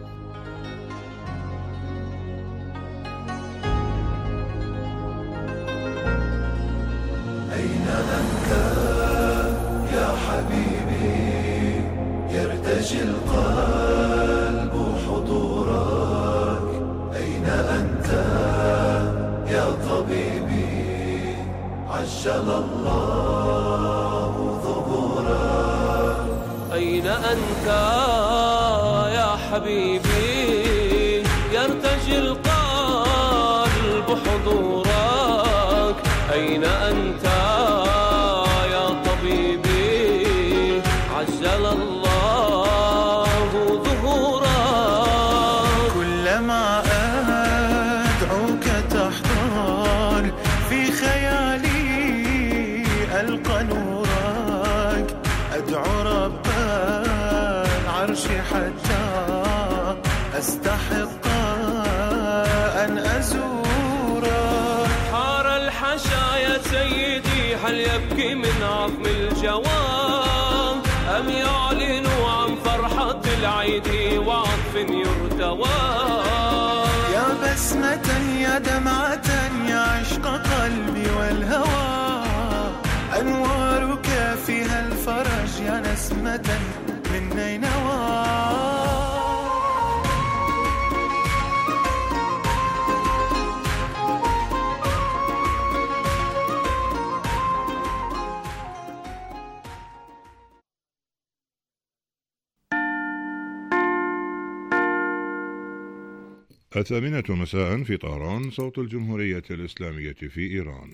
أين أنت يا حبيبي؟ يرتجي القلب حضورك. أين أنت يا طبيبي؟ عجل الله ظهورك. أين أنت يا حبيبي؟ يرتجي القلب حضورك. أين أنت يا طبيبي؟ عجل الله ظهورك. كلما أدعوك تحضر، في خيالي ألقى نورك. أدعو رب العرش حتى أستحق أن أزورك. حار الحشايا سيدي، هل يبكي من عظم الجواب، أم يعلن عن فرحة العيد وعطف يرتوى؟ يا بسمة يا دمعة يا عشق قلبي والهوى، أنوارك فيها الفرج يا نسمة من نينوى. الثامنة مساء في طهران، صوت الجمهورية الإسلامية في إيران.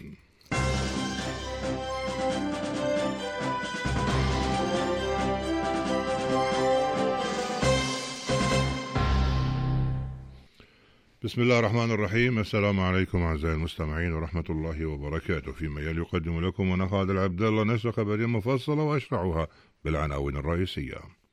بسم الله الرحمن الرحيم. السلام عليكم أعزائي المستمعين ورحمة الله وبركاته. فيما يلي يقدم لكم أنا خالد عبد الله نشرة خبرية مفصلة وأشرحها بالعناوين الرئيسية.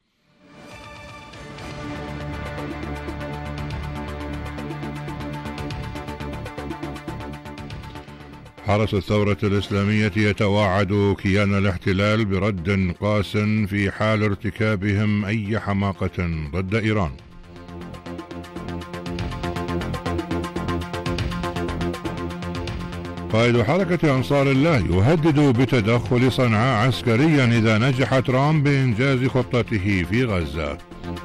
حرس الثورة الإسلامية يتوعد كيان الاحتلال برد قاس في حال ارتكابهم أي حماقة ضد إيران. قائد حركة أنصار الله يهدد بتدخل صنعاء عسكريا إذا نجح ترامب بإنجاز خطته في غزة.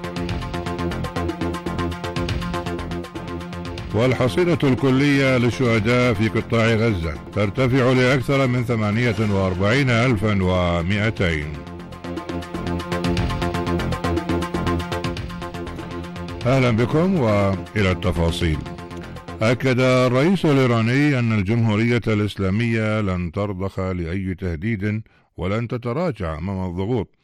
والحصيلة الكلية للشهداء في قطاع غزة ترتفع لأكثر من ثمانية وأربعين ألفا ومئتين. أهلا بكم وإلى التفاصيل. أكد الرئيس الإيراني أن الجمهورية الإسلامية لن ترضخ لأي تهديد ولن تتراجع أمام الضغوط